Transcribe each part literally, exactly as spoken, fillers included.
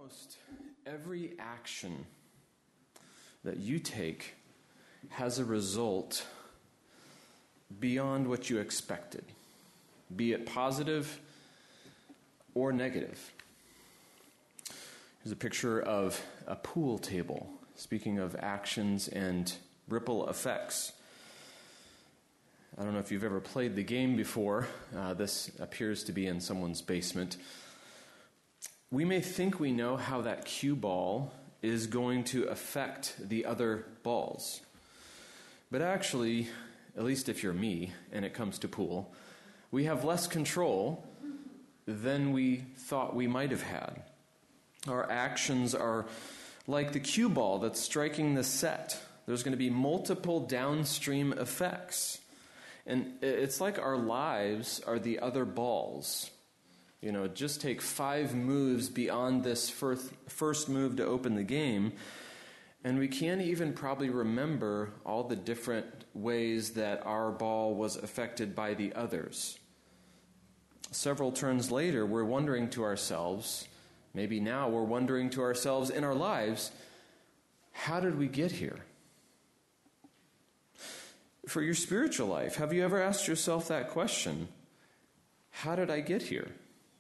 Almost every action that you take has a result beyond what you expected, be it positive or negative. Here's a picture of a pool table, speaking of actions and ripple effects. I don't know if you've ever played the game before. Uh, this appears to be in someone's basement. We may think we know how that cue ball is going to affect the other balls. But actually, at least if you're me and it comes to pool, we have less control than we thought we might have had. Our actions are like the cue ball that's striking the set. There's going to be multiple downstream effects. And it's like our lives are the other balls. You know, just take five moves beyond this first, first move to open the game, and we can't even probably remember all the different ways that our ball was affected by the others. Several turns later, we're wondering to ourselves, maybe now we're wondering to ourselves in our lives, how did we get here? For your spiritual life, have you ever asked yourself that question? How did I get here?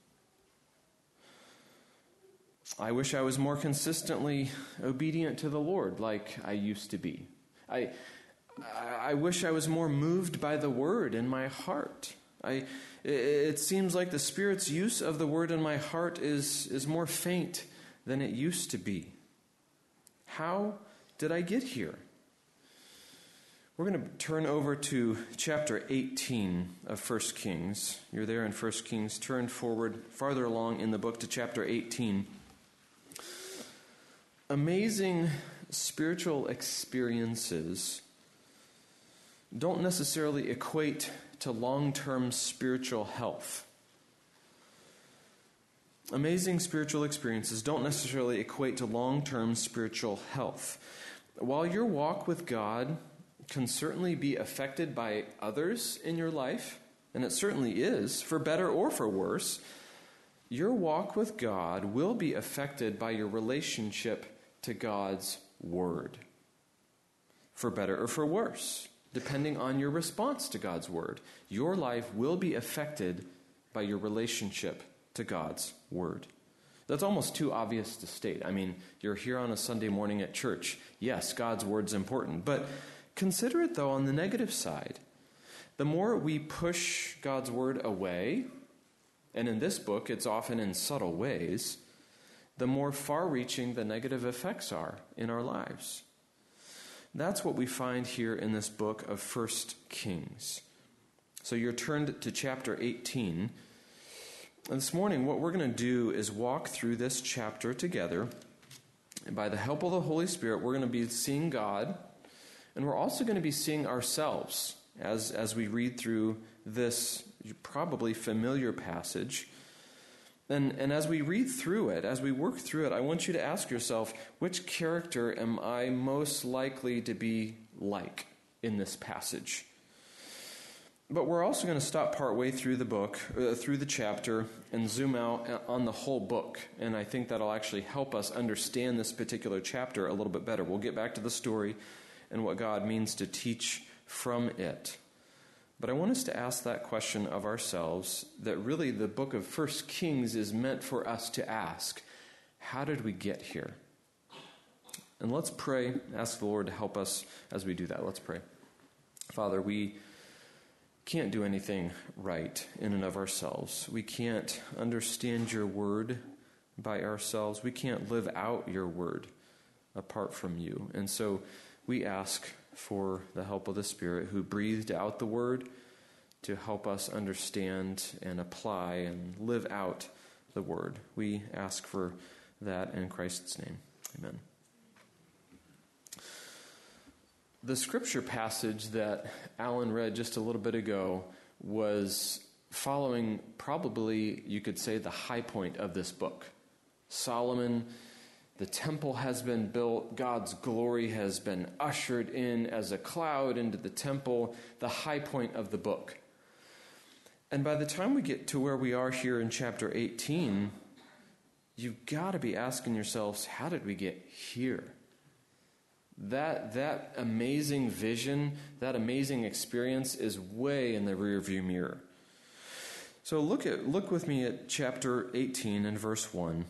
I wish I was more consistently obedient to the Lord like I used to be. I I wish I was more moved by the Word in my heart. I it seems like the Spirit's use of the Word in my heart is, is more faint than it used to be. How did I get here? We're going to turn over to chapter eighteen of First Kings. You're there in First Kings. Turn forward farther along in the book to chapter eighteen. Amazing spiritual experiences don't necessarily equate to long-term spiritual health. Amazing spiritual experiences don't necessarily equate to long-term spiritual health. While your walk with God can certainly be affected by others in your life, and it certainly is, for better or for worse, your walk with God will be affected by your relationship to God's Word, for better or for worse, depending on your response to God's Word. Your life will be affected by your relationship to God's Word. That's almost too obvious to state. I mean, you're here on a Sunday morning at church. Yes, God's Word's important, but consider it, though, on the negative side. The more we push God's Word away, and in this book it's often in subtle ways, the more far-reaching the negative effects are in our lives. That's what we find here in this book of First Kings. So you're turned to chapter eighteen. And this morning, what we're going to do is walk through this chapter together. And by the help of the Holy Spirit, we're going to be seeing God, and we're also going to be seeing ourselves as, as we read through this probably familiar passage. And, and as we read through it, as we work through it, I want you to ask yourself, which character am I most likely to be like in this passage? But we're also going to stop partway through the book, uh, through the chapter, and zoom out on the whole book. And I think that'll actually help us understand this particular chapter a little bit better. We'll get back to the story and what God means to teach from it. But I want us to ask that question of ourselves that really the book of First Kings is meant for us to ask. How did we get here? And let's pray, ask the Lord to help us as we do that. Let's pray. Father, we can't do anything right in and of ourselves. We can't understand your word by ourselves. We can't live out your word apart from you. And so we ask for the help of the Spirit who breathed out the Word to help us understand and apply and live out the Word. We ask for that in Christ's name. Amen. The scripture passage that Alan read just a little bit ago was following probably, you could say, the high point of this book. Solomon, the temple has been built. God's glory has been ushered in as a cloud into the temple, the high point of the book. And by the time we get to where we are here in chapter eighteen, you've got to be asking yourselves, how did we get here? That, that amazing vision, that amazing experience is way in the rearview mirror. So look at look with me at chapter eighteen and verse one.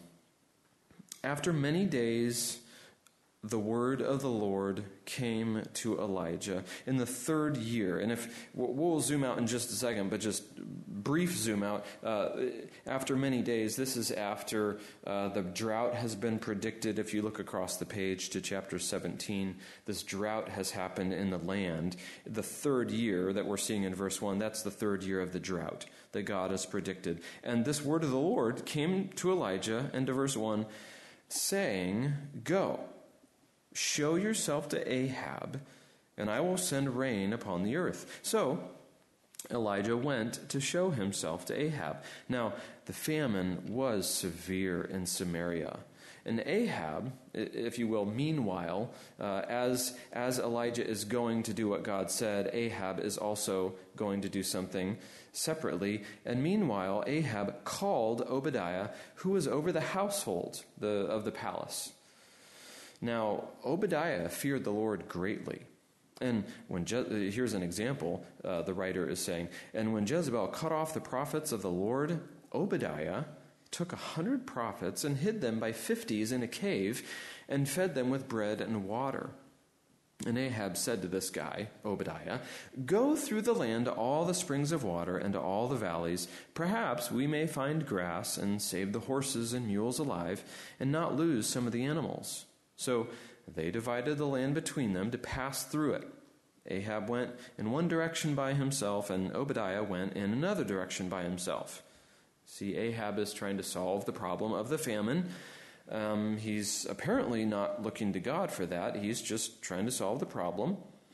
After many days, the word of the Lord came to Elijah in the third year. And if we'll zoom out in just a second, but just brief zoom out. Uh, after many days, this is after uh, the drought has been predicted. If you look across the page to chapter seventeen, this drought has happened in the land. The third year that we're seeing in verse one, that's the third year of the drought that God has predicted. And this word of the Lord came to Elijah, into verse one, saying, "Go, show yourself to Ahab, and I will send rain upon the earth." So Elijah went to show himself to Ahab. Now, the famine was severe in Samaria. And Ahab, if you will, meanwhile, uh, as, as Elijah is going to do what God said, Ahab is also going to do something separately. And meanwhile, Ahab called Obadiah, who was over the household the, of the palace. Now, Obadiah feared the Lord greatly. And when Je- here's an example, uh, the writer is saying, "And when Jezebel cut off the prophets of the Lord, Obadiah took a hundred prophets and hid them by fifties in a cave and fed them with bread and water. And Ahab said to this guy, Obadiah, 'Go through the land to all the springs of water and to all the valleys. Perhaps we may find grass and save the horses and mules alive and not lose some of the animals.' So they divided the land between them to pass through it. Ahab went in one direction by himself, and Obadiah went in another direction by himself." See, Ahab is trying to solve the problem of the famine. Um, he's apparently not looking to God for that. He's just trying to solve the problem.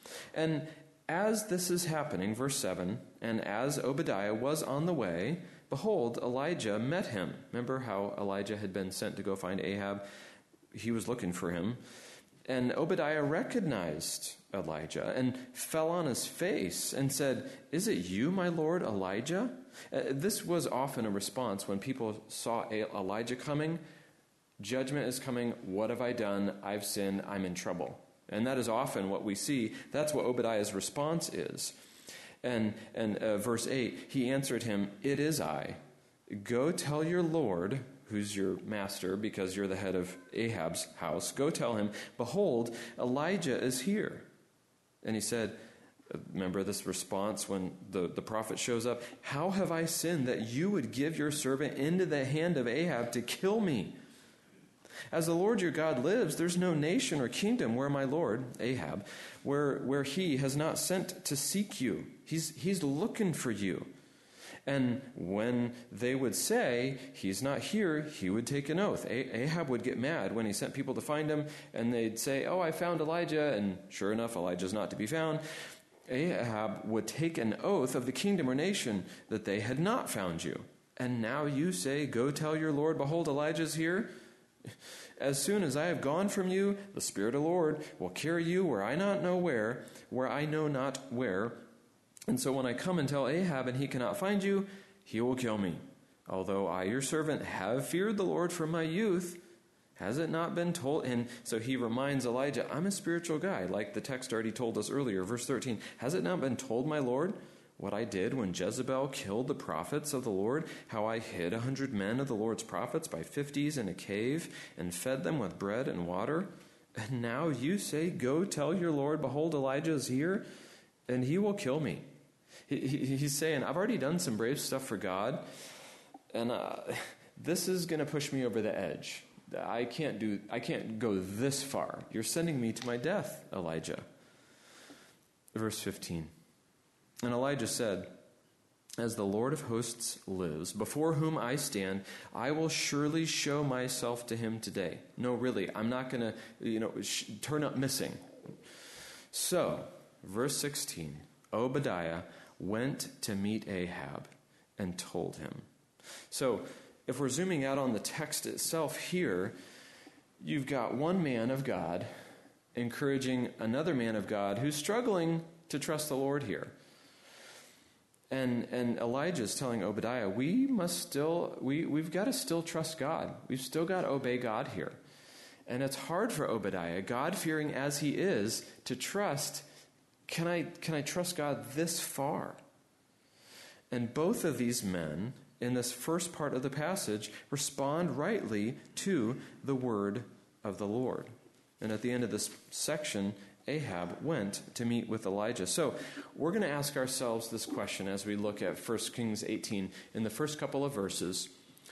And as this is happening, verse seven, "And as Obadiah was on the way, behold, Elijah met him." Remember how Elijah had been sent to go find Ahab? He was looking for him. "And Obadiah recognized Elijah and fell on his face and said, 'Is it you, my lord Elijah?'" Uh, this was often a response when people saw Elijah coming. Judgment is coming. What have I done? I've sinned. I'm in trouble. And that is often what we see. That's what Obadiah's response is. And, and uh, verse eight, he answered him, "It is I. Go tell your Lord," who's your master, because you're the head of Ahab's house, "go tell him, behold, Elijah is here." And he said, remember this response when the, the prophet shows up, "How have I sinned that you would give your servant into the hand of Ahab to kill me? As the Lord your God lives, there's no nation or kingdom where my lord, Ahab, where, where he has not sent to seek you. He's, he's looking for you." And when they would say, "He's not here," he would take an oath. Ahab would get mad when he sent people to find him, and they'd say, "Oh, I found Elijah," and sure enough, Elijah's not to be found. Ahab would take an oath of the kingdom or nation that they had not found you. "And now you say, 'Go tell your Lord, behold, Elijah's here.' As soon as I have gone from you, the Spirit of the Lord will carry you where I not know where, where I know not where. And so when I come and tell Ahab and he cannot find you, he will kill me. Although I, your servant, have feared the Lord from my youth, has it not been told?" And so he reminds Elijah, I'm a spiritual guy, like the text already told us earlier, verse thirteen. "Has it not been told, my Lord, what I did when Jezebel killed the prophets of the Lord, how I hid a hundred men of the Lord's prophets by fifties in a cave and fed them with bread and water? And now you say, 'Go tell your Lord, behold, Elijah is here,' and he will kill me." He, he, he's saying, I've already done some brave stuff for God, and uh, this is going to push me over the edge. I can't do. I can't go this far. You're sending me to my death, Elijah. Verse fifteen. "And Elijah said, 'As the Lord of hosts lives, before whom I stand, I will surely show myself to him today.'" No, really, I'm not going to, you know, sh- turn up missing. So, verse sixteen, Obadiah went to meet Ahab and told him. So, if we're zooming out on the text itself here, you've got one man of God encouraging another man of God who's struggling to trust the Lord here. And and Elijah's telling Obadiah, we must still, we, we've got to still trust God. We've still got to obey God here. And it's hard for Obadiah, God-fearing as he is, to trust, can I, can I trust God this far? And both of these men, in this first part of the passage, respond rightly to the word of the Lord. And at the end of this section, Ahab went to meet with Elijah. So we're going to ask ourselves this question as we look at First Kings eighteen. In the first couple of verses,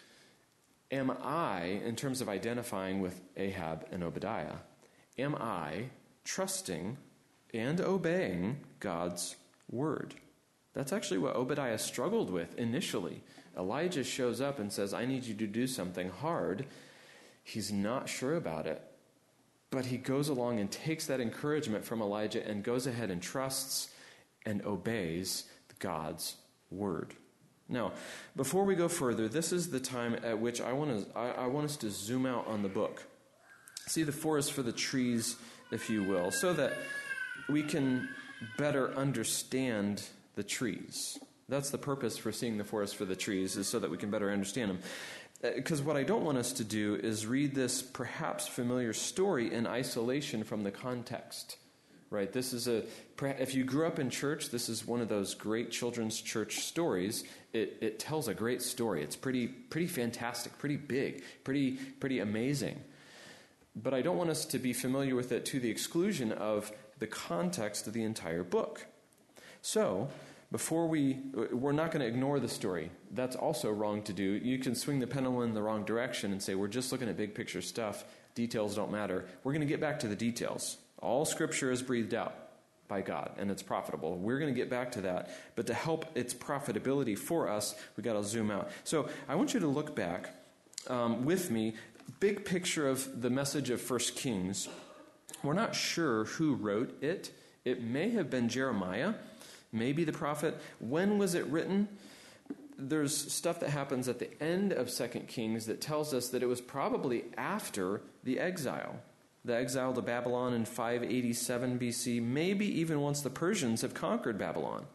am I, in terms of identifying with Ahab and Obadiah, am I trusting and obeying God's word? That's actually what Obadiah struggled with initially. Elijah shows up and says, I need you to do something hard. He's not sure about it. But he goes along and takes that encouragement from Elijah and goes ahead and trusts and obeys God's word. Now, before we go further, this is the time at which I want to I, I want us to zoom out on the book. See the forest for the trees, if you will, so that we can better understand the trees. That's the purpose for seeing the forest for the trees, is so that we can better understand them. Because what I don't want us to do is read this perhaps familiar story in isolation from the context, right? This is a, if you grew up in church, this is one of those great children's church stories. It, it tells a great story. It's pretty, pretty fantastic, pretty big, pretty, pretty amazing. But I don't want us to be familiar with it to the exclusion of the context of the entire book. So, Before we, we're not going to ignore the story. That's also wrong to do. You can swing the pendulum in the wrong direction and say, we're just looking at big picture stuff. Details don't matter. We're going to get back to the details. All Scripture is breathed out by God, and it's profitable. We're going to get back to that. But to help its profitability for us, we've got to zoom out. So I want you to look back um, with me. Big picture of the message of First Kings. We're not sure who wrote it. It may have been Jeremiah. Maybe the prophet. When was it written? There's stuff that happens at the end of Second Kings that tells us that it was probably after the exile. The exile to Babylon in five eighty-seven B C, maybe even once the Persians have conquered Babylon.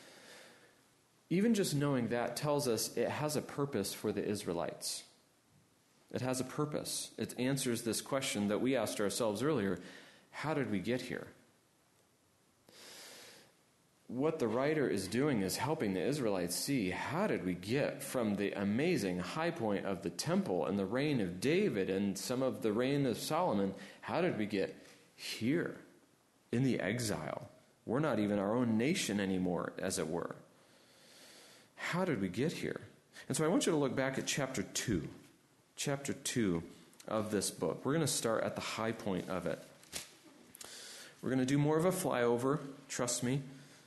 Even just knowing that tells us it has a purpose for the Israelites. It has a purpose. It answers this question that we asked ourselves earlier. How did we get here? What the writer is doing is helping the Israelites see, how did we get from the amazing high point of the temple and the reign of David and some of the reign of Solomon, how did we get here in the exile? We're not even our own nation anymore, as it were. How did we get here? And so I want you to look back at chapter two, chapter two of this book. We're going to start at the high point of it. We're going to do more of a flyover, trust me.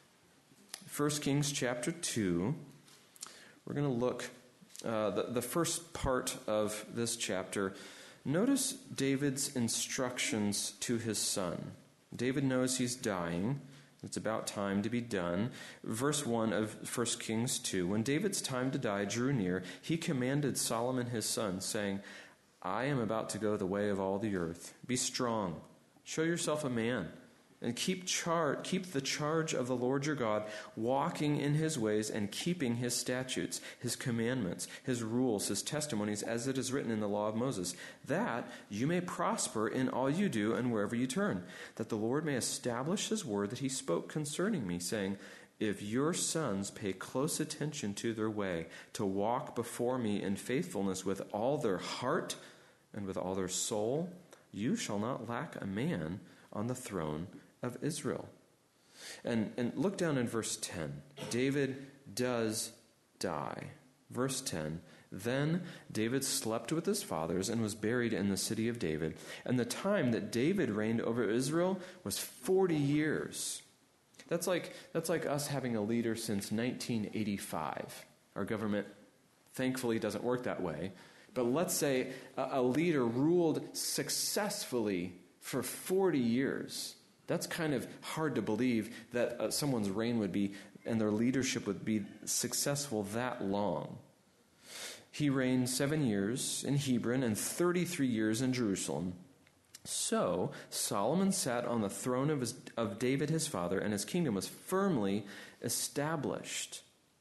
First Kings chapter two, we're going to look, uh, the, the first part of this chapter. Notice David's instructions to his son. David knows he's dying. It's about time to be done. Verse one of First Kings two, when David's time to die drew near, he commanded Solomon his son, saying, I am about to go the way of all the earth. Be strong, show yourself a man, and keep char- keep the charge of the Lord your God, walking in his ways and keeping his statutes, his commandments, his rules, his testimonies, as it is written in the law of Moses, that you may prosper in all you do and wherever you turn, that the Lord may establish his word that he spoke concerning me, saying, if your sons pay close attention to their way, to walk before me in faithfulness with all their heart and with all their soul, you shall not lack a man on the throne of Israel. And, and look down in verse ten. David does die. Verse ten, then David slept with his fathers and was buried in the city of David. And the time that David reigned over Israel was forty years. That's like, that's like us having a leader since nineteen eighty-five. Our government, thankfully, doesn't work that way. But let's say a, a leader ruled successfully for forty years. That's kind of hard to believe that uh, someone's reign would be, and their leadership would be successful that long. He reigned seven years in Hebron and thirty-three years in Jerusalem. So Solomon sat on the throne of, his, of David his father, and his kingdom was firmly established.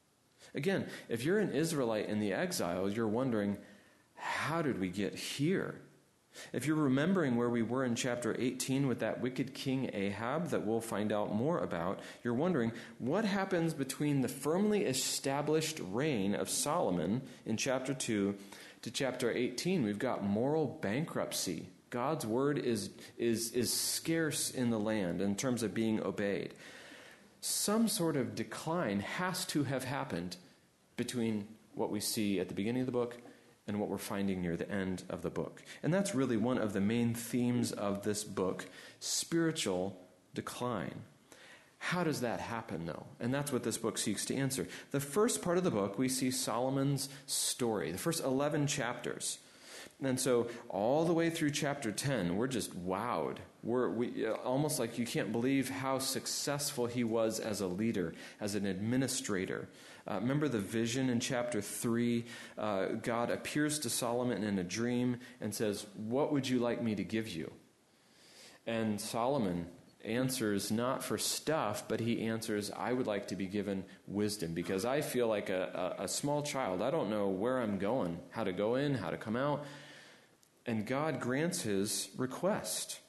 Again, if you're an Israelite in the exile, you're wondering, how did we get here? If you're remembering where we were in chapter eighteen with that wicked king Ahab that we'll find out more about, you're wondering, what happens between the firmly established reign of Solomon in chapter two to chapter eighteen? We've got moral bankruptcy. God's word is, is, is scarce in the land in terms of being obeyed. Some sort of decline has to have happened between what we see at the beginning of the book and what we're finding near the end of the book. And that's really one of the main themes of this book, spiritual decline. How does that happen, though? And that's what this book seeks to answer. The first part of the book, we see Solomon's story, the first eleven chapters. And so all the way through chapter ten, we're just wowed. We're we, almost like you can't believe how successful he was as a leader, as an administrator. Uh, remember the vision in chapter three? Uh, God appears to Solomon in a dream and says, "What would you like me to give you?" And Solomon answers not for stuff, but he answers, "I would like to be given wisdom because I feel like a, a, a small child. I don't know where I'm going, how to go in, how to come out." And God grants his request.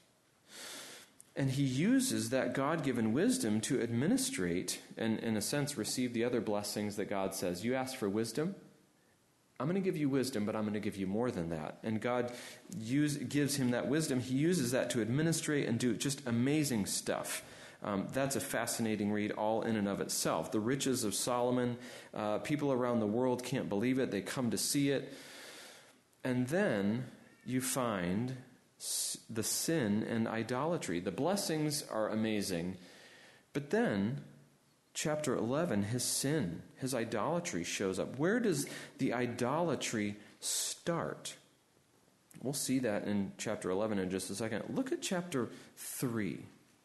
And he uses that God-given wisdom to administrate and, in a sense, receive the other blessings that God says. You asked for wisdom? I'm going to give you wisdom, but I'm going to give you more than that. And God use, gives him that wisdom. He uses that to administrate and do just amazing stuff. Um, that's a fascinating read all in and of itself. The riches of Solomon, uh, people around the world can't believe it. They come to see it. And then you find the sin and idolatry. The blessings are amazing, but then chapter eleven, his sin, his idolatry shows up. Where does the idolatry start? We'll see that in chapter eleven in just a second. Look at chapter three.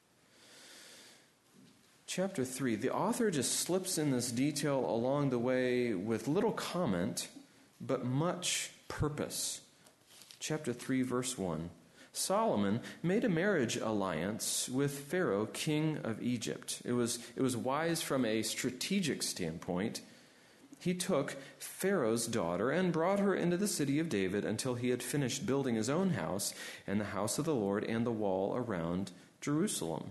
Chapter three, the author just slips in this detail along the way with little comment, but much purpose. Chapter three, verse one. Solomon made a marriage alliance with Pharaoh, king of Egypt. It was, it was wise from a strategic standpoint. He took Pharaoh's daughter and brought her into the city of David until he had finished building his own house and the house of the Lord and the wall around Jerusalem.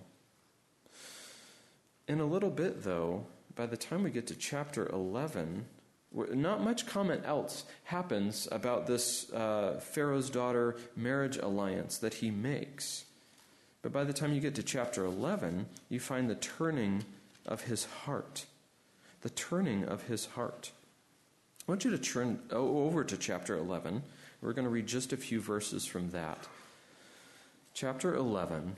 In a little bit, though, by the time we get to chapter eleven, not much comment else happens about this uh, Pharaoh's daughter marriage alliance that he makes. But by the time you get to chapter eleven, you find the turning of his heart. The turning of his heart. I want you to turn over to chapter eleven. We're going to read just a few verses from that. Chapter eleven,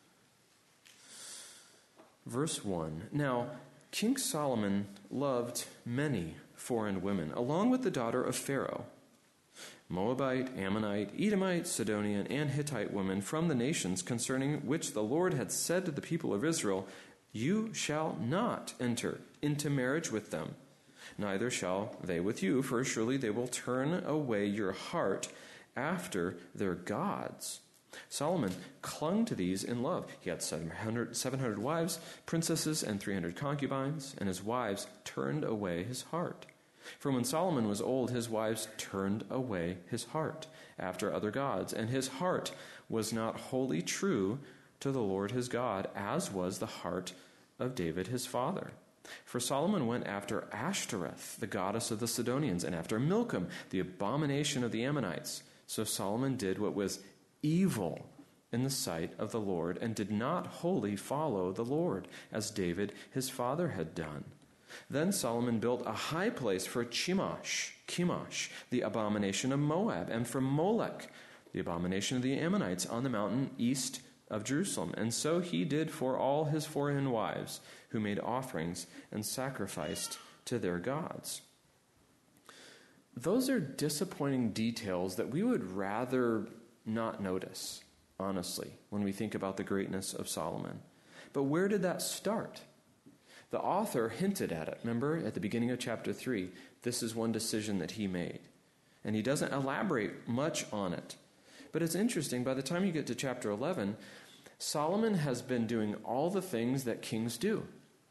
verse one. Now, King Solomon loved many foreign women, along with the daughter of Pharaoh, Moabite, Ammonite, Edomite, Sidonian, and Hittite women from the nations concerning which the Lord had said to the people of Israel, "You shall not enter into marriage with them, neither shall they with you, for surely they will turn away your heart after their gods." Solomon clung to these in love. He had seven hundred, seven hundred wives, princesses, and three hundred concubines, and his wives turned away his heart. For when Solomon was old, his wives turned away his heart after other gods, and his heart was not wholly true to the Lord his God, as was the heart of David his father. For Solomon went after Ashtoreth, the goddess of the Sidonians, and after Milcom, the abomination of the Ammonites. So Solomon did what was evil in the sight of the Lord, and did not wholly follow the Lord, as David his father had done. Then Solomon built a high place for Chemosh, Chemosh, the abomination of Moab, and for Molech, the abomination of the Ammonites, on the mountain east of Jerusalem. And so he did for all his foreign wives, who made offerings and sacrificed to their gods. Those are disappointing details that we would rather not notice, honestly, when we think about the greatness of Solomon. But where did that start? The author hinted at it. Remember, at the beginning of chapter three, this is one decision that he made. And he doesn't elaborate much on it. But it's interesting, by the time you get to chapter eleven, Solomon has been doing all the things that kings do.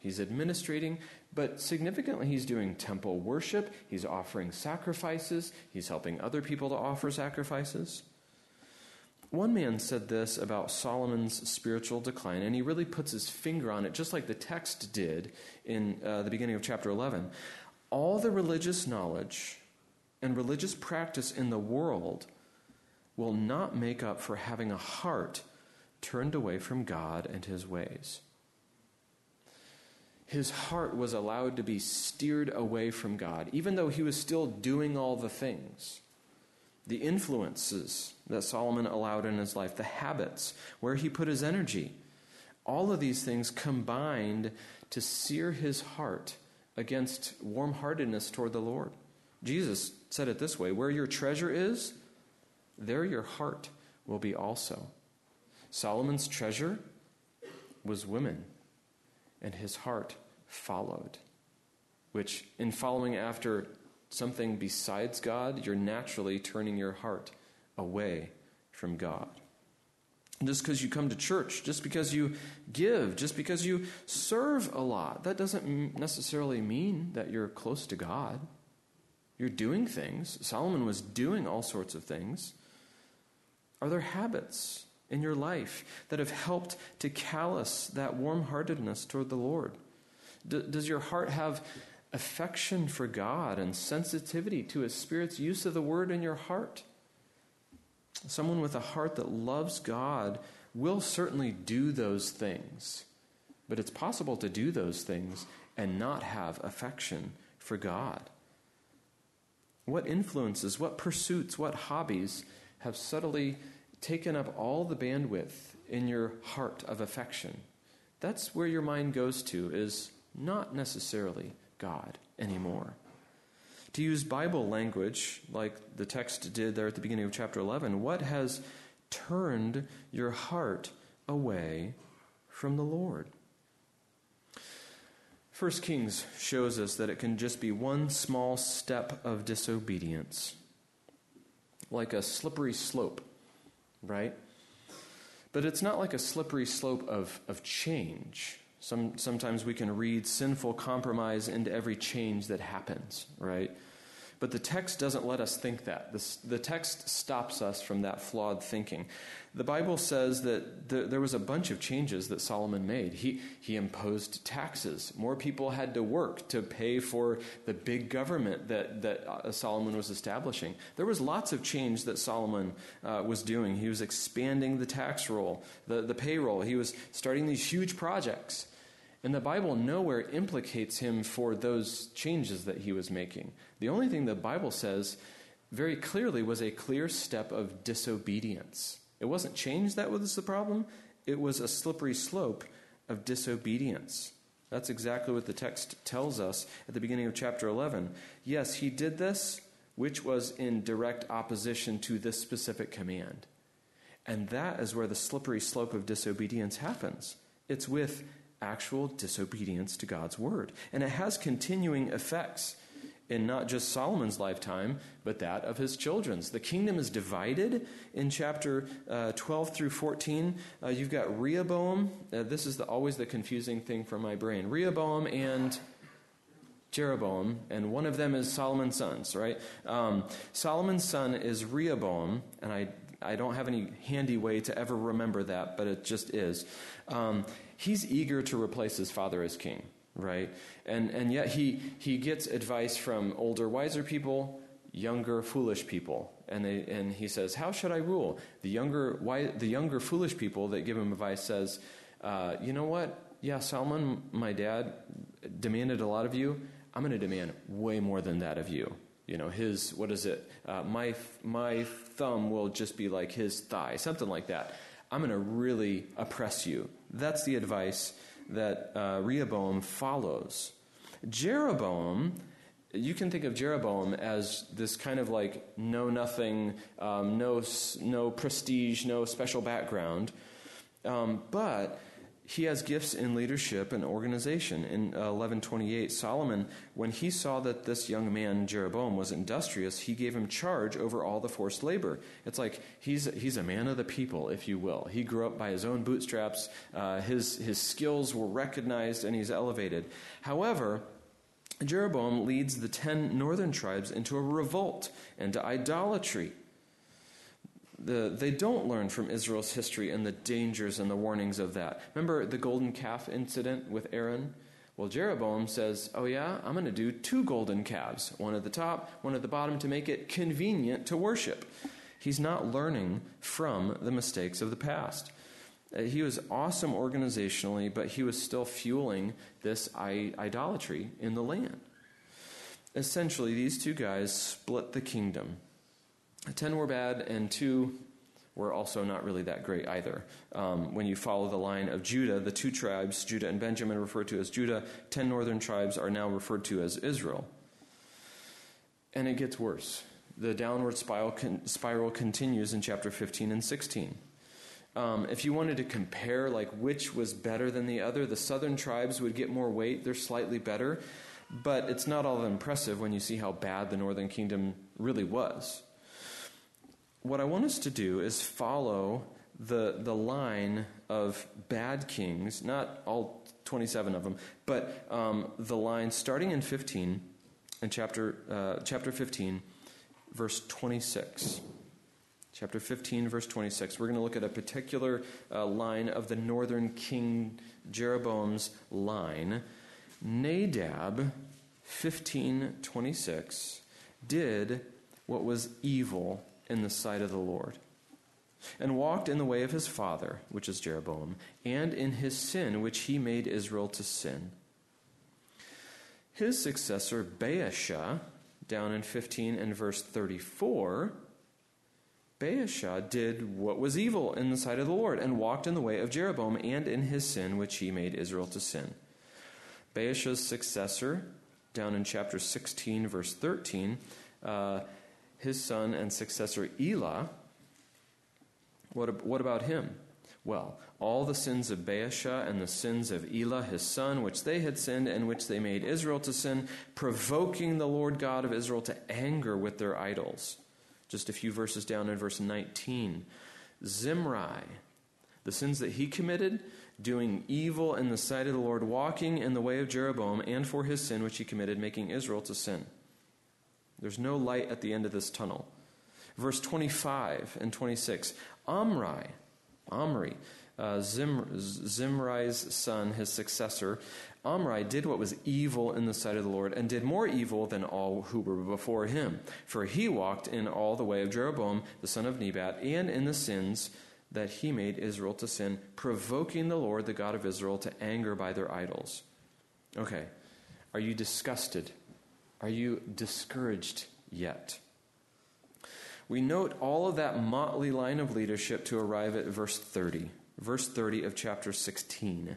He's administrating, but significantly he's doing temple worship. He's offering sacrifices. He's helping other people to offer sacrifices. One man said this about Solomon's spiritual decline, and he really puts his finger on it, just like the text did in uh, the beginning of chapter eleven. All the religious knowledge and religious practice in the world will not make up for having a heart turned away from God and his ways. His heart was allowed to be steered away from God, even though he was still doing all the things. The influences that Solomon allowed in his life, the habits, where he put his energy, all of these things combined to sear his heart against warm-heartedness toward the Lord. Jesus said it this way, where your treasure is, there your heart will be also. Solomon's treasure was women, and his heart followed, which in following after something besides God, you're naturally turning your heart away from God. Just because you come to church, just because you give, just because you serve a lot, that doesn't necessarily mean that you're close to God. You're doing things. Solomon was doing all sorts of things. Are there habits in your life that have helped to callous that warm-heartedness toward the Lord? D- does your heart have affection for God and sensitivity to His Spirit's use of the Word in your heart? Someone with a heart that loves God will certainly do those things, but it's possible to do those things and not have affection for God. What influences, what pursuits, what hobbies have subtly taken up all the bandwidth in your heart of affection? That's where your mind goes to, is not necessarily God anymore. To use Bible language, like the text did there at the beginning of chapter eleven, what has turned your heart away from the Lord? First Kings shows us that it can just be one small step of disobedience, like a slippery slope, right? But it's not like a slippery slope of, of change. Some, sometimes we can read sinful compromise into every change that happens, right? But the text doesn't let us think that. This, the text stops us from that flawed thinking. The Bible says that the, there was a bunch of changes that Solomon made. He, he imposed taxes. More people had to work to pay for the big government that, that uh, Solomon was establishing. There was lots of change that Solomon uh, was doing. He was expanding the tax roll, the, the payroll. He was starting these huge projects. And the Bible nowhere implicates him for those changes that he was making. The only thing the Bible says very clearly was a clear step of disobedience. It wasn't change that was the problem. It was a slippery slope of disobedience. That's exactly what the text tells us at the beginning of chapter eleven. Yes, he did this, which was in direct opposition to this specific command. And that is where the slippery slope of disobedience happens. It's with actual disobedience to God's word. And it has continuing effects in not just Solomon's lifetime, but that of his children's. The kingdom is divided in chapter uh, twelve through fourteen. Uh, you've got Rehoboam. Uh, this is the, always the confusing thing for my brain. Rehoboam and Jeroboam, and one of them is Solomon's sons, right? Um, Solomon's son is Rehoboam, and I I don't have any handy way to ever remember that, but it just is. Um, he's eager to replace his father as king, right? And and yet he he gets advice from older, wiser people, younger, foolish people, and they and he says, "How should I rule?" The younger why, the younger, foolish people that give him advice says, uh, "You know what? Yeah, Solomon, my dad, demanded a lot of you. I'm going to demand way more than that of you." You know, his, what is it? Uh, my my thumb will just be like his thigh, something like that. I'm going to really oppress you. That's the advice that uh, Rehoboam follows. Jeroboam, you can think of Jeroboam as this kind of like know-nothing, um, no, no prestige, no special background. Um, but he has gifts in leadership and organization. In eleven twenty-eight, Solomon, when he saw that this young man, Jeroboam, was industrious, he gave him charge over all the forced labor. It's like he's he's a man of the people, if you will. He grew up by his own bootstraps. Uh, his, his skills were recognized, and he's elevated. However, Jeroboam leads the ten northern tribes into a revolt and to idolatry. The, they don't learn from Israel's history and the dangers and the warnings of that. Remember the golden calf incident with Aaron? Well, Jeroboam says, oh yeah, I'm going to do two golden calves, one at the top, one at the bottom, to make it convenient to worship. He's not learning from the mistakes of the past. Uh, he was awesome organizationally, but he was still fueling this I- idolatry in the land. Essentially, these two guys split the kingdom. Ten were bad, and two were also not really that great either. Um, when you follow the line of Judah, the two tribes, Judah and Benjamin, referred to as Judah, ten northern tribes are now referred to as Israel. And it gets worse. The downward spiral, con- spiral continues in chapter fifteen and sixteen. Um, if you wanted to compare like which was better than the other, the southern tribes would get more weight. They're slightly better, but it's not all that impressive when you see how bad the northern kingdom really was. What I want us to do is follow the the line of bad kings, not all twenty-seven of them, but um, the line starting in fifteen, in chapter uh, chapter fifteen, verse twenty-six. Chapter fifteen, verse twenty-six. We're going to look at a particular uh, line of the northern king Jeroboam's line. Nadab, fifteen twenty-six, did what was evil in the sight of the Lord, and walked in the way of his father, which is Jeroboam, and in his sin, which he made Israel to sin. His successor, Baasha, down in fifteen and verse thirty-four, Baasha did what was evil in the sight of the Lord, and walked in the way of Jeroboam, and in his sin, which he made Israel to sin. Baasha's successor, down in chapter sixteen, verse thirteen, uh, his son and successor Elah, what, what about him? Well, all the sins of Baasha and the sins of Elah, his son, which they had sinned and which they made Israel to sin, provoking the Lord God of Israel to anger with their idols. Just a few verses down in verse nineteen. Zimri, the sins that he committed, doing evil in the sight of the Lord, walking in the way of Jeroboam, and for his sin which he committed, making Israel to sin. There's no light at the end of this tunnel. Verse twenty-five and twenty-six. Omri, Omri, uh, Zim, Zimri's son, his successor, Omri did what was evil in the sight of the Lord, and did more evil than all who were before him. For he walked in all the way of Jeroboam, the son of Nebat, and in the sins that he made Israel to sin, provoking the Lord, the God of Israel, to anger by their idols. Okay, are you disgusted? Are you discouraged yet? We note all of that motley line of leadership to arrive at verse thirty. Verse thirty of chapter sixteen.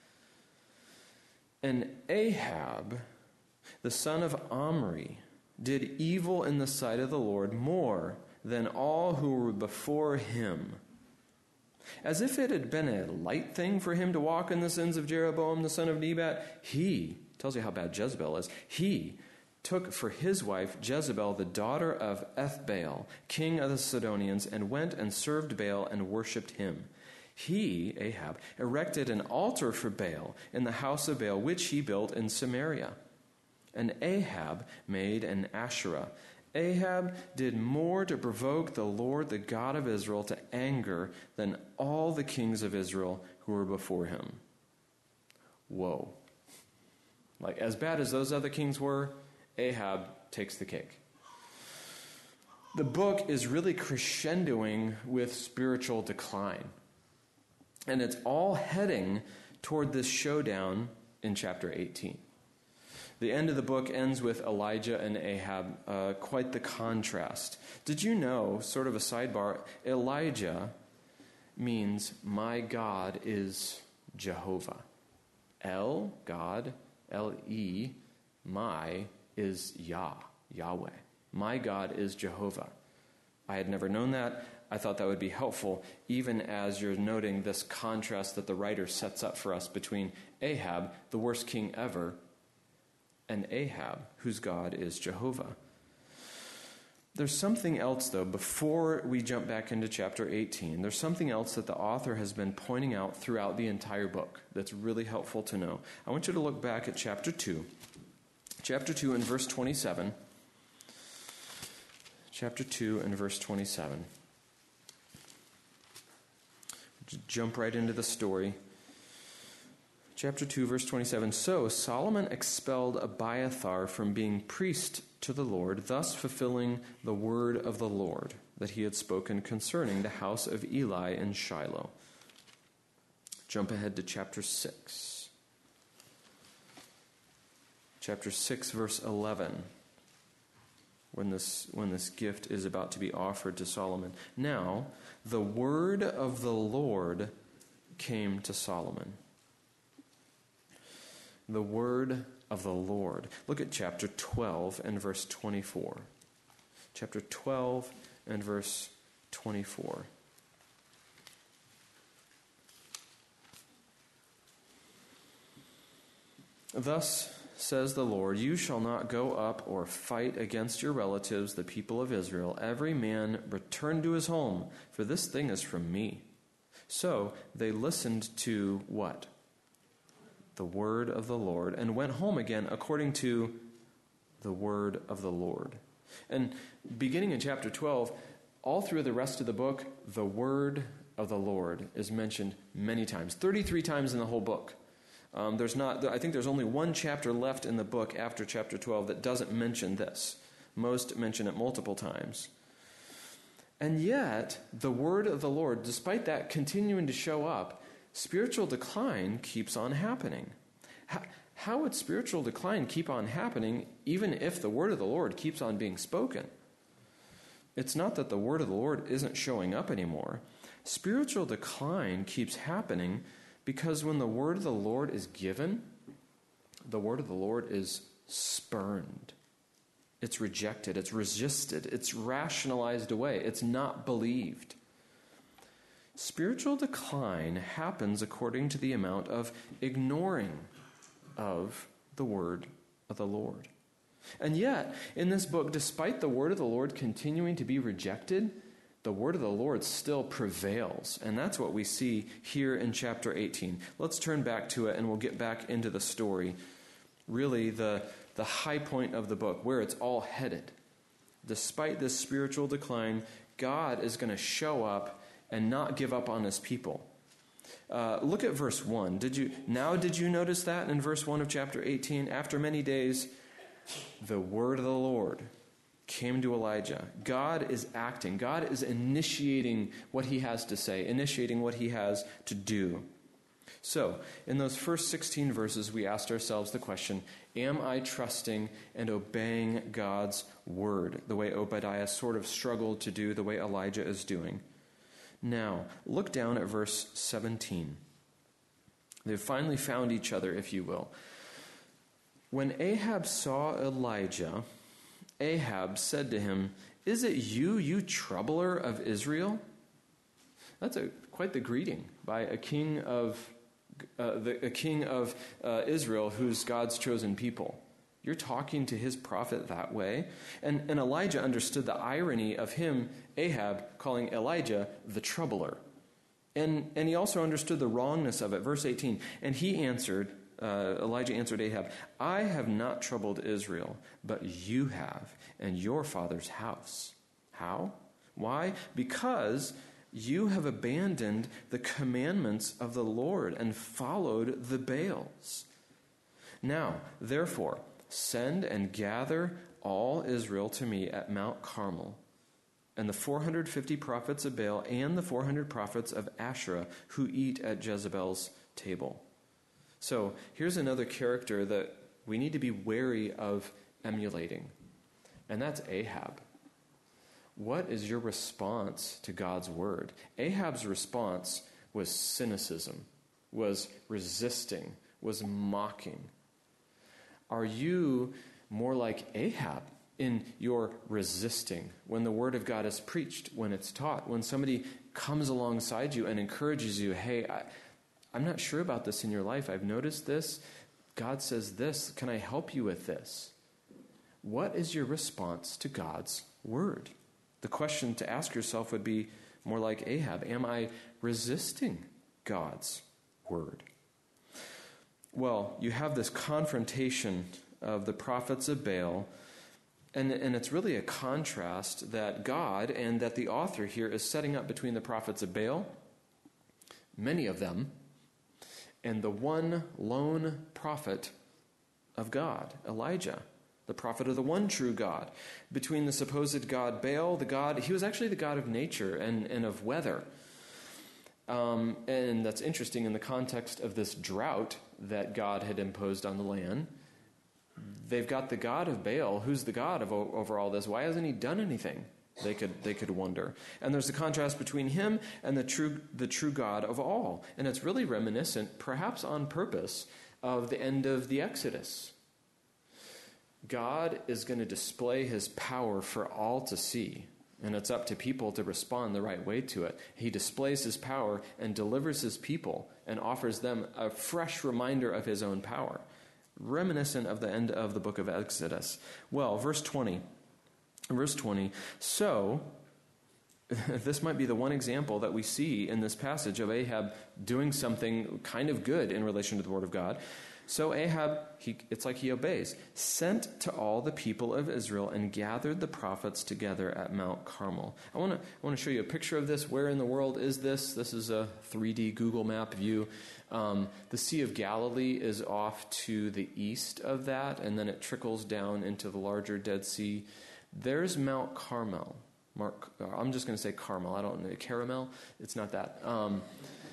And Ahab, the son of Omri, did evil in the sight of the Lord more than all who were before him. As if it had been a light thing for him to walk in the sins of Jeroboam, the son of Nebat, he, tells you how bad Jezebel is, he took for his wife Jezebel, the daughter of Ethbaal, king of the Sidonians, and went and served Baal and worshipped him. He, Ahab, erected an altar for Baal in the house of Baal, which he built in Samaria. And Ahab made an Asherah. Ahab did more to provoke the Lord, the God of Israel, to anger than all the kings of Israel who were before him. Whoa. Like, as bad as those other kings were, Ahab takes the cake. The book is really crescendoing with spiritual decline. And it's all heading toward this showdown in chapter eighteen. The end of the book ends with Elijah and Ahab, uh, quite the contrast. Did you know, sort of a sidebar, Elijah means my God is Jehovah. El, God, L-E, my is Yah, Yahweh. My God is Jehovah. I had never known that. I thought that would be helpful, even as you're noting this contrast that the writer sets up for us between Ahab, the worst king ever, and Ahab, whose God is Jehovah. There's something else, though, before we jump back into chapter eighteen. There's something else that the author has been pointing out throughout the entire book that's really helpful to know. I want you to look back at chapter two. Chapter two and verse twenty-seven. Chapter two and verse twenty-seven. Just jump right into the story. Chapter two, verse twenty-seven. So Solomon expelled Abiathar from being priest to the Lord, thus fulfilling the word of the Lord that he had spoken concerning the house of Eli in Shiloh. Jump ahead to chapter six. Chapter six, verse eleven. When this, when this gift is about to be offered to Solomon. Now, the word of the Lord came to Solomon. The word of the Lord. Look at chapter twelve and verse twenty-four. Chapter twelve and verse twenty-four. Thus says the Lord, you shall not go up or fight against your relatives, the people of Israel. Every man return to his home, for this thing is from me. So they listened to what? The word of the Lord, and went home again according to the word of the Lord. And beginning in chapter twelve, all through the rest of the book, the word of the Lord is mentioned many times, thirty-three times in the whole book. Um, there's not. I think there's only one chapter left in the book after chapter twelve that doesn't mention this. Most mention it multiple times. And yet, the word of the Lord, despite that continuing to show up, spiritual decline keeps on happening. How, how would spiritual decline keep on happening even if the word of the Lord keeps on being spoken? It's not that the word of the Lord isn't showing up anymore. Spiritual decline keeps happening because when the word of the Lord is given, the word of the Lord is spurned. It's rejected. It's resisted. It's rationalized away. It's not believed. Spiritual decline happens according to the amount of ignoring of the word of the Lord. And yet, in this book, despite the word of the Lord continuing to be rejected, the word of the Lord still prevails. And that's what we see here in chapter eighteen. Let's turn back to it and we'll get back into the story. Really, the, the high point of the book, where it's all headed. Despite this spiritual decline, God is going to show up and not give up on his people. Uh, look at verse one. Did you now did you notice that in verse one of chapter eighteen? After many days, the word of the Lord came to Elijah. God is acting. God is initiating what he has to say, initiating what he has to do. So, in those first sixteen verses, we asked ourselves the question, am I trusting and obeying God's word, the way Obadiah sort of struggled to do, the way Elijah is doing? Now, look down at verse seventeen. They've finally found each other, if you will. When Ahab saw Elijah, Ahab said to him, is it you, you troubler of Israel? That's a, quite the greeting by a king of uh, the, a king of uh, Israel who's God's chosen people. You're talking to his prophet that way. And, and Elijah understood the irony of him, Ahab, calling Elijah the troubler. And, and he also understood the wrongness of it. Verse eighteen, and he answered, uh, Elijah answered Ahab, I have not troubled Israel, but you have, and your father's house. How? Why? Because you have abandoned the commandments of the Lord and followed the Baals. Now, therefore, send and gather all Israel to me at Mount Carmel, and the four hundred fifty prophets of Baal and the four hundred prophets of Asherah who eat at Jezebel's table. So here's another character that we need to be wary of emulating, and that's Ahab. What is your response to God's word? Ahab's response was cynicism, was resisting, was mocking. Are you more like Ahab in your resisting, when the Word of God is preached, when it's taught, when somebody comes alongside you and encourages you, hey, I, I'm not sure about this in your life. I've noticed this. God says this. Can I help you with this? What is your response to God's Word? The question to ask yourself would be more like Ahab. Am I resisting God's Word? Well, you have this confrontation of the prophets of Baal, and, and it's really a contrast that God and that the author here is setting up between the prophets of Baal, many of them, and the one lone prophet of God, Elijah, the prophet of the one true God. Between the supposed god Baal, the god, he was actually the god of nature and, and of weather. Um, and that's interesting in the context of this drought that God had imposed on the land. They've got the god of Baal. Who's the god of over all this? Why hasn't he done anything? They could they could wonder. And there's a contrast between him and the true the true God of all. And it's really reminiscent, perhaps on purpose, of the end of the Exodus. God is going to display his power for all to see. And it's up to people to respond the right way to it. He displays his power and delivers his people and offers them a fresh reminder of his own power, reminiscent of the end of the book of Exodus. Well, verse twenty. Verse twenty, so, this might be the one example that we see in this passage of Ahab doing something kind of good in relation to the word of God. So Ahab, he, it's like he obeys, sent to all the people of Israel and gathered the prophets together at Mount Carmel. I want to I want to show you a picture of this. Where in the world is this? This is a three D Google map view. Um, the Sea of Galilee is off to the east of that, and then it trickles down into the larger Dead Sea. There's Mount Carmel. Mark, I'm just going to say Carmel. I don't know. Caramel? It's not that. Um,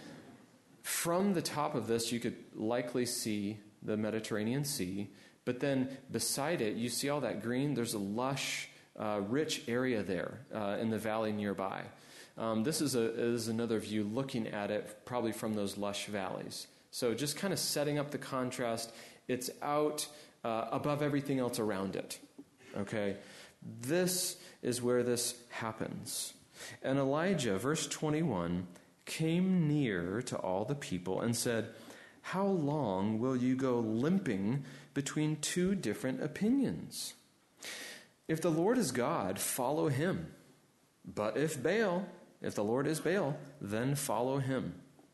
from the top of this, you could likely see the Mediterranean Sea. But then beside it, you see all that green. There's a lush, uh, rich area there uh, in the valley nearby. Um, this is, a, is another view looking at it probably from those lush valleys. So just kind of setting up the contrast. It's out uh, above everything else around it. Okay? This is where this happens. And Elijah, verse twenty-one, came near to all the people and said, how long will you go limping between two different opinions? If the Lord is God, follow him. But if Baal, if the Lord is Baal, then follow him.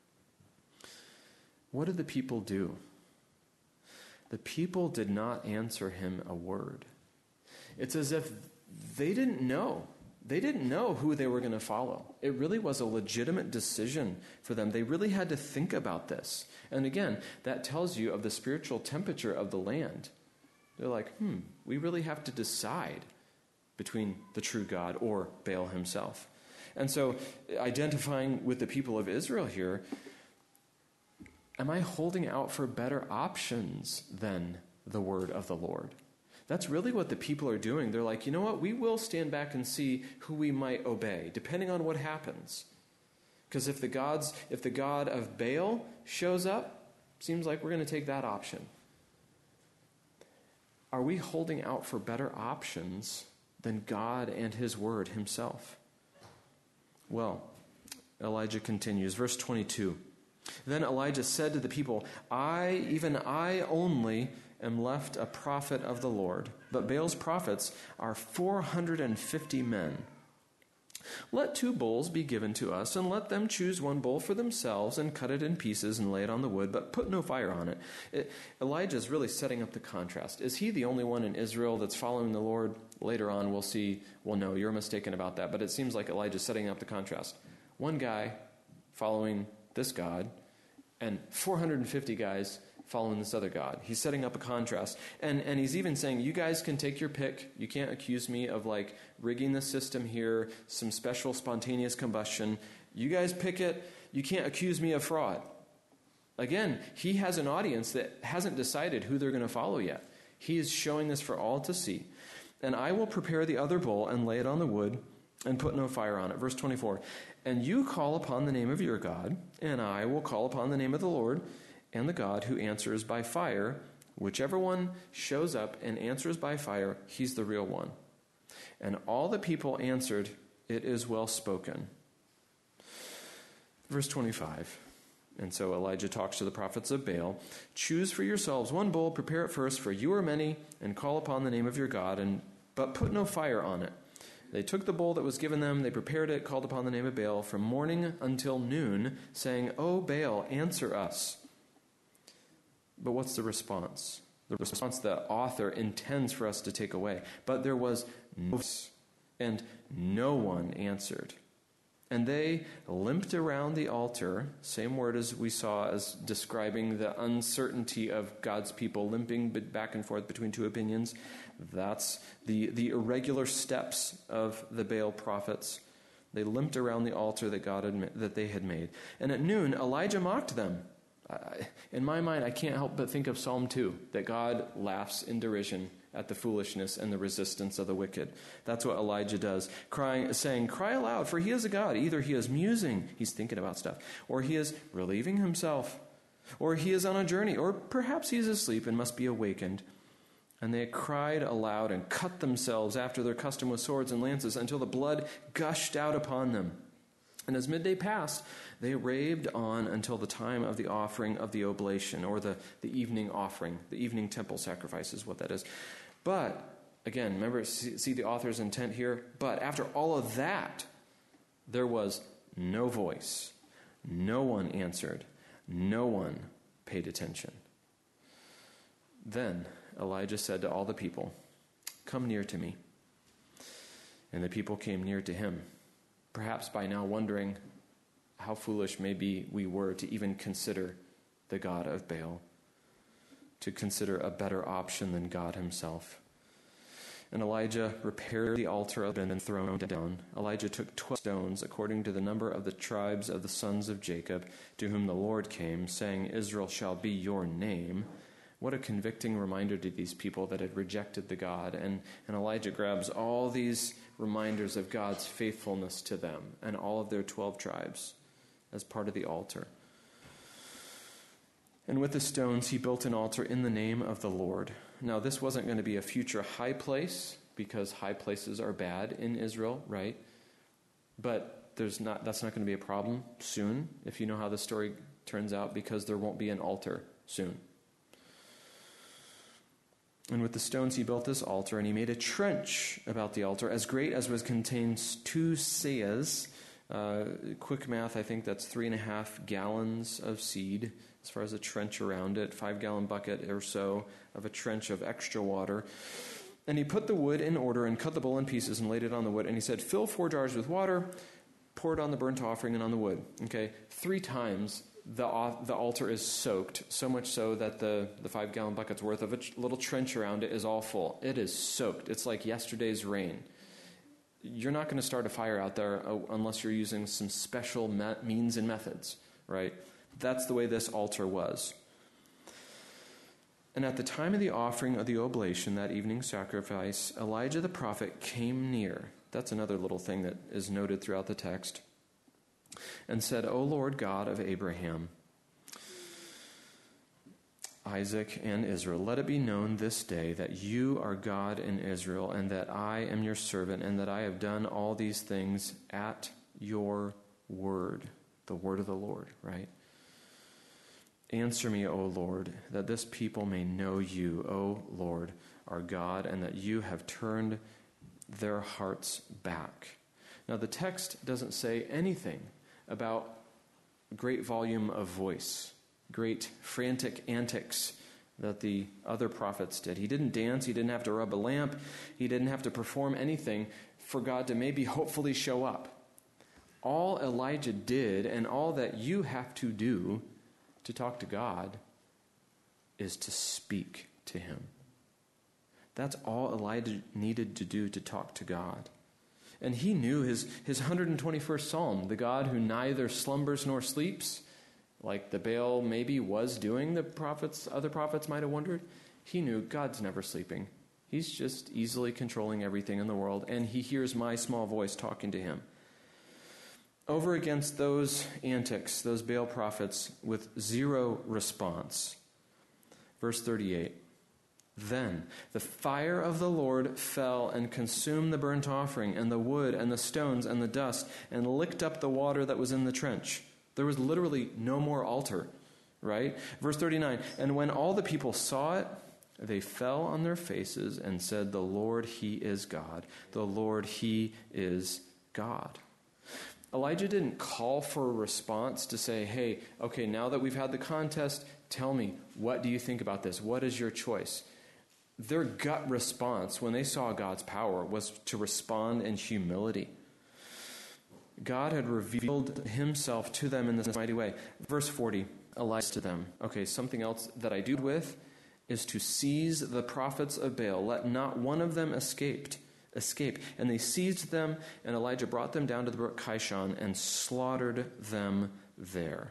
What did the people do? The people did not answer him a word. It's as if they didn't know. They didn't know who they were going to follow. It really was a legitimate decision for them. They really had to think about this. And again, that tells you of the spiritual temperature of the land. They're like, hmm, we really have to decide between the true God or Baal himself. And so, identifying with the people of Israel here, am I holding out for better options than the word of the Lord? That's really what the people are doing. They're like, you know what? We will stand back and see who we might obey, depending on what happens. Because if the gods, if the god of Baal shows up, seems like we're going to take that option. Are we holding out for better options than God and his word himself? Well, Elijah continues, verse twenty-two. Then Elijah said to the people, I, even I only, am left a prophet of the Lord, but Baal's prophets are four hundred fifty men. Let two bulls be given to us, and let them choose one bull for themselves, and cut it in pieces and lay it on the wood, but put no fire on it. it Elijah is really setting up the contrast. Is he the only one in Israel that's following the Lord? Later on, we'll see, well, no, you're mistaken about that, but it seems like Elijah's setting up the contrast. One guy following this God, and four hundred fifty guys following this other God. He's setting up a contrast. And and he's even saying, you guys can take your pick. You can't accuse me of like rigging the system here, some special spontaneous combustion. You guys pick it. You can't accuse me of fraud. Again, he has an audience that hasn't decided who they're going to follow yet. He is showing this for all to see. And I will prepare the other bull and lay it on the wood and put no fire on it. Verse twenty-four. And you call upon the name of your God, and I will call upon the name of the Lord, and the God who answers by fire. Whichever one shows up and answers by fire, he's the real one. And all the people answered, "It is well spoken." Verse twenty-five. And so Elijah talks to the prophets of Baal. "Choose for yourselves one bull, prepare it first, for you are many, and call upon the name of your God, and but put no fire on it." They took the bull that was given them, they prepared it, called upon the name of Baal from morning until noon, saying, "O Baal, answer us." But what's the response? The response the author intends for us to take away. But there was no voice, and no one answered. And they limped around the altar, same word as we saw as describing the uncertainty of God's people limping back and forth between two opinions. That's the, the irregular steps of the Baal prophets. They limped around the altar that God had, that they had made. And at noon, Elijah mocked them. I, in my mind, I can't help but think of Psalm two, that God laughs in derision at the foolishness and the resistance of the wicked. That's what Elijah does, crying, saying, "Cry aloud, for he is a God." Either he is musing, he's thinking about stuff, or he is relieving himself, or he is on a journey, or perhaps he is asleep and must be awakened. And they cried aloud and cut themselves after their custom with swords and lances until the blood gushed out upon them. And as midday passed, they raved on until the time of the offering of the oblation, or the, the evening offering. The evening temple sacrifice is what that is. But, again, remember, see, see the author's intent here? But after all of that, there was no voice. No one answered. No one paid attention. Then Elijah said to all the people, "Come near to me." And the people came near to him, perhaps by now wondering how foolish maybe we were to even consider the God of Baal, to consider a better option than God himself. And Elijah repaired the altar that had been thrown down. Elijah took twelve stones, according to the number of the tribes of the sons of Jacob, to whom the Lord came, saying, "Israel shall be your name." What a convicting reminder to these people that had rejected the God. And, and Elijah grabs all these reminders of God's faithfulness to them and all of their twelve tribes as part of the altar. And with the stones, he built an altar in the name of the Lord. Now, this wasn't going to be a future high place, because high places are bad in Israel, right? But there's not. That's not going to be a problem soon, if you know how the story turns out, because there won't be an altar soon. And with the stones he built this altar, and he made a trench about the altar as great as was contains two seahs. Uh, quick math, I think that's three and a half gallons of seed, as far as a trench around it, five-gallon bucket or so of a trench of extra water. And he put the wood in order and cut the bull in pieces and laid it on the wood. And he said, "Fill four jars with water, pour it on the burnt offering and on the wood." Okay, three times the the altar is soaked, so much so that the, the five-gallon bucket's worth of a little trench around it is all full. It is soaked. It's like yesterday's rain. You're not going to start a fire out there unless you're using some special me- means and methods, right? That's the way this altar was. And at the time of the offering of the oblation, that evening sacrifice, Elijah the prophet came near. That's another little thing that is noted throughout the text. And said, "O Lord God of Abraham, Isaac, and Israel, let it be known this day that you are God in Israel, and that I am your servant, and that I have done all these things at your word." The word of the Lord, right? "Answer me, O Lord, that this people may know you, O Lord, our God, and that you have turned their hearts back." Now, the text doesn't say anything about great volume of voice, great frantic antics that the other prophets did. He didn't dance. He didn't have to rub a lamp. He didn't have to perform anything for God to maybe hopefully show up. All Elijah did, and all that you have to do to talk to God, is to speak to him. That's all Elijah needed to do to talk to God. And he knew his, his one hundred twenty-first Psalm, the God who neither slumbers nor sleeps, like the Baal maybe was doing, the prophets, other prophets might have wondered. He knew God's never sleeping. He's just easily controlling everything in the world, and he hears my small voice talking to him. Over against those antics, those Baal prophets, with zero response. Verse thirty-eight, Then the fire of the Lord fell and consumed the burnt offering and the wood and the stones and the dust and licked up the water that was in the trench. There was literally no more altar, right? Verse thirty-nine, and when all the people saw it, they fell on their faces and said, the Lord, he is God. The Lord, he is God. Elijah didn't call for a response to say, hey, okay, now that we've had the contest, tell me, what do you think about this? What is your choice? Their gut response when they saw God's power was to respond in humility. God had revealed himself to them in this mighty way. Verse forty, Elijah to them, okay, something else that I do with is to seize the prophets of Baal. Let not one of them escaped. Escape. And they seized them, and Elijah brought them down to the brook Kishon and slaughtered them there.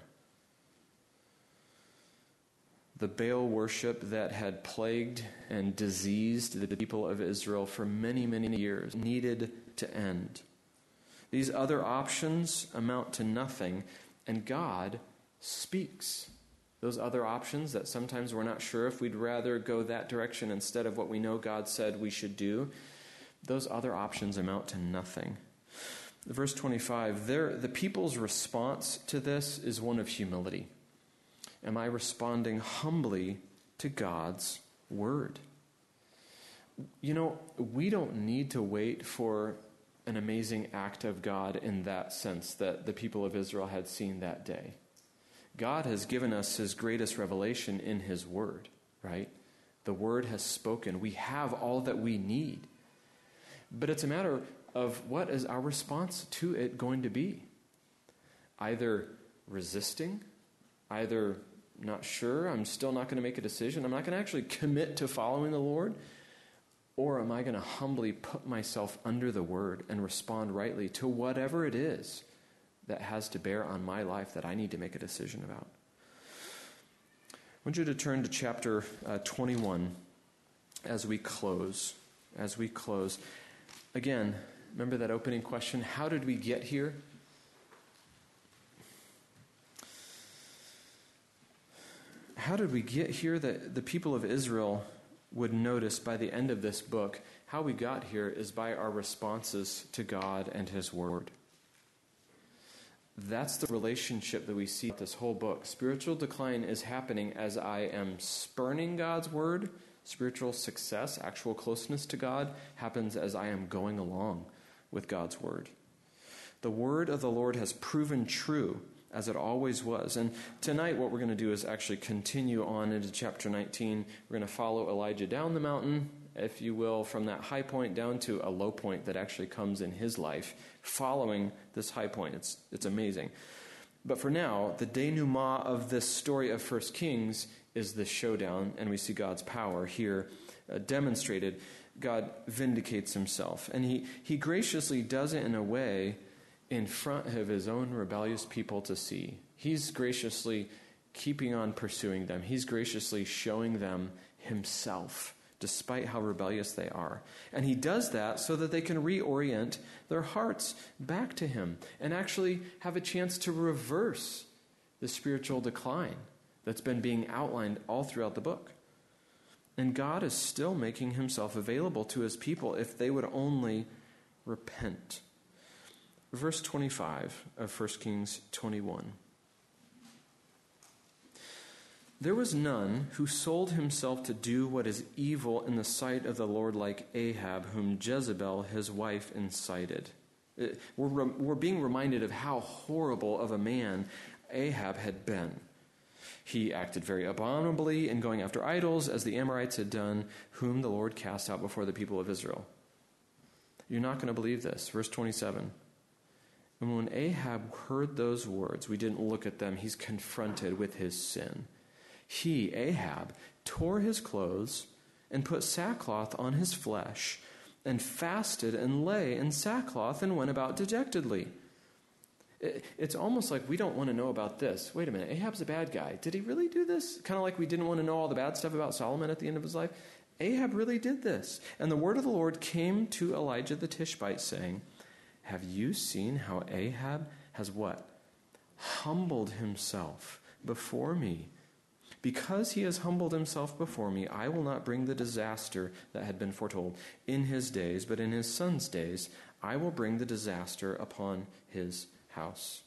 The Baal worship that had plagued and diseased the people of Israel for many, many years needed to end. These other options amount to nothing, and God speaks. Those other options that sometimes we're not sure if we'd rather go that direction instead of what we know God said we should do, those other options amount to nothing. Verse twenty-five, there, the people's response to this is one of humility. Am I responding humbly to God's word? You know, we don't need to wait for an amazing act of God in that sense that the people of Israel had seen that day. God has given us his greatest revelation in his word, right? The word has spoken. We have all that we need. But it's a matter of what is our response to it going to be? Either resisting, either not sure, I'm still not going to make a decision, I'm not going to actually commit to following the Lord, or am I going to humbly put myself under the word and respond rightly to whatever it is that has to bear on my life that I need to make a decision about? I want you to turn to chapter uh, twenty-one as we close. As we close. Again, remember that opening question, how did we get here? How did we get here that the people of Israel would notice by the end of this book? How we got here is by our responses to God and his word. That's the relationship that we see in this whole book. Spiritual decline is happening as I am spurning God's word. Spiritual success, actual closeness to God, happens as I am going along with God's word. The word of the Lord has proven true as it always was. And tonight what we're going to do is actually continue on into chapter nineteen. We're going to follow Elijah down the mountain, if you will, from that high point down to a low point that actually comes in his life, following this high point. It's, it's amazing. But for now, the denouement of this story of First Kings is the showdown, and we see God's power here uh, demonstrated. God vindicates himself, and he, he graciously does it in a way in front of his own rebellious people to see. He's graciously keeping on pursuing them. He's graciously showing them himself, despite how rebellious they are. And he does that so that they can reorient their hearts back to him and actually have a chance to reverse the spiritual decline that's been being outlined all throughout the book. And God is still making himself available to his people if they would only repent. Verse twenty-five of First Kings twenty-one. There was none who sold himself to do what is evil in the sight of the Lord like Ahab, whom Jezebel, his wife, incited. We're, we're being reminded of how horrible of a man Ahab had been. He acted very abominably in going after idols, as the Amorites had done, whom the Lord cast out before the people of Israel. You're not going to believe this. Verse twenty-seven. And when Ahab heard those words, we didn't look at them, he's confronted with his sin. He, Ahab, tore his clothes and put sackcloth on his flesh and fasted and lay in sackcloth and went about dejectedly. It's almost like we don't want to know about this. Wait a minute, Ahab's a bad guy. Did he really do this? Kind of like we didn't want to know all the bad stuff about Solomon at the end of his life. Ahab really did this. And the word of the Lord came to Elijah the Tishbite, saying, have you seen how Ahab has what? Humbled himself before me Because he has humbled himself before me, I will not bring the disaster that had been foretold in his days, but in his son's days I will bring the disaster upon his house.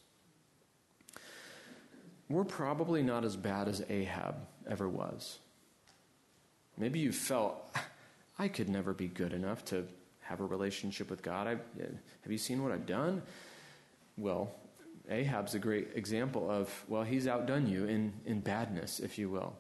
We're probably not as bad as Ahab ever was. Maybe you felt, I could never be good enough to have a relationship with God. I, have you seen what I've done? Well, Ahab's a great example of, well, he's outdone you in, in badness, if you will.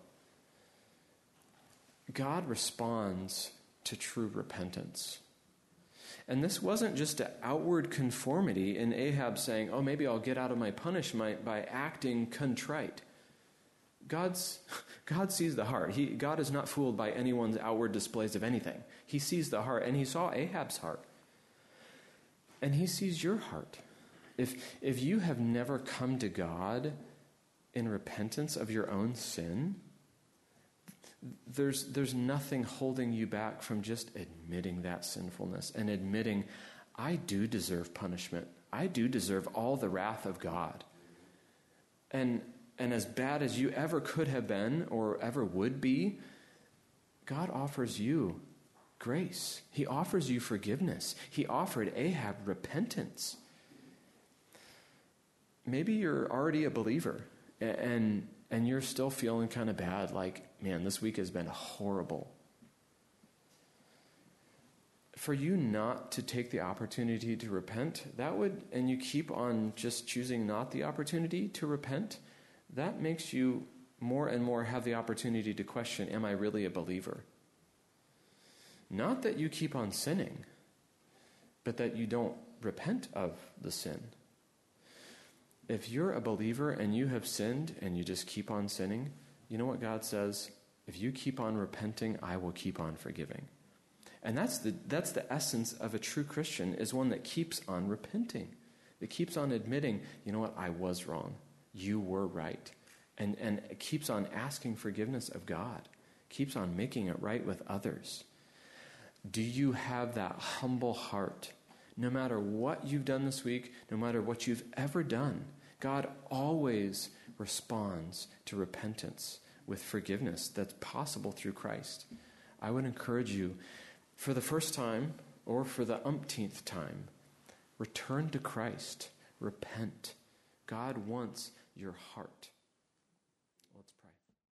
God responds to true repentance. And this wasn't just an outward conformity in Ahab saying, oh, maybe I'll get out of my punishment by acting contrite. God's, God sees the heart. He, God is not fooled by anyone's outward displays of anything. He sees the heart, and he saw Ahab's heart. And he sees your heart. If, if you have never come to God in repentance of your own sin, there's, there's nothing holding you back from just admitting that sinfulness and admitting, I do deserve punishment. I do deserve all the wrath of God. And, and as bad as you ever could have been or ever would be, God offers you grace. He offers you forgiveness. He offered Ahab repentance. Maybe you're already a believer and and you're still feeling kind of bad, like, man, this week has been horrible. For you not to take the opportunity to repent, that would, and you keep on just choosing not the opportunity to repent, that makes you more and more have the opportunity to question, am I really a believer? Not that you keep on sinning, but that you don't repent of the sin. If you're a believer and you have sinned and you just keep on sinning, you know what God says? If you keep on repenting, I will keep on forgiving. And that's the that's the essence of a true Christian, is one that keeps on repenting. That keeps on admitting, you know what, I was wrong. You were right. And, and it keeps on asking forgiveness of God. Keeps on making it right with others. Do you have that humble heart? No matter what you've done this week, no matter what you've ever done, God always responds to repentance with forgiveness that's possible through Christ. I would encourage you, for the first time or for the umpteenth time, return to Christ. Repent. God wants your heart.